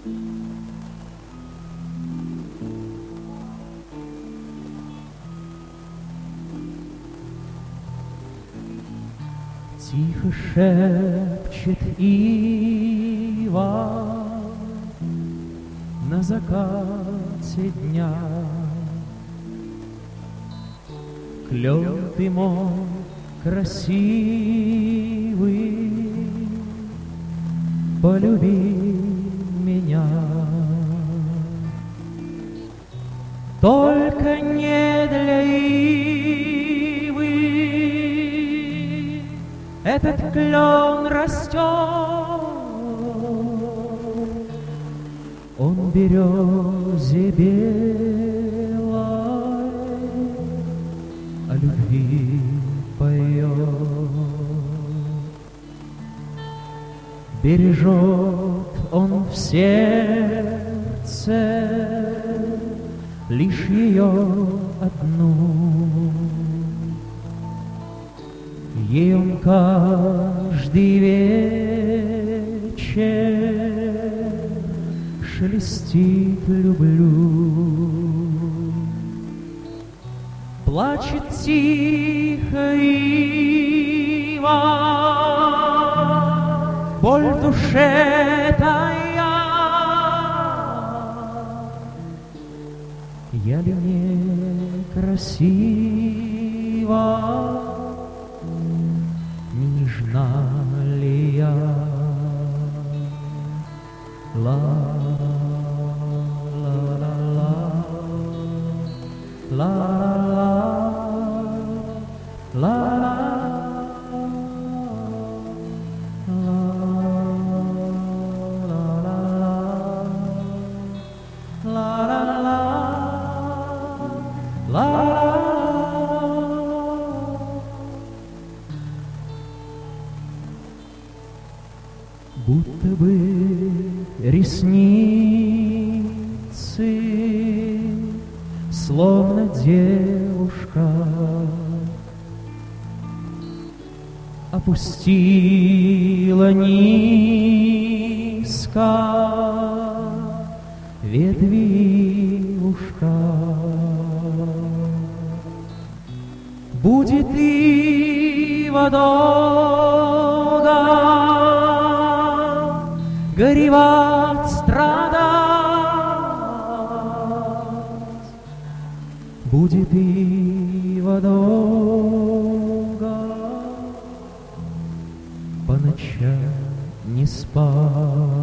Тихо шепчет ива на закате дня. Клен ты мой красивый, полюби меня. Только не для ивы этот клен растет. Он березе белой о любви поет. Бережет он в сердце лишь ее одну. Ей он каждый вечер шелестит люблю. Плачет тихо ива, боль в душе тая. Я ли не красива, не нежна ли я? Ла, ла, ла, ла, ла, ла, ла, будто бы ресницы, словно девушка, опустила низко ветви ушка. Будет ива долго горевать, страдать, будет ива долго по ночам не спать.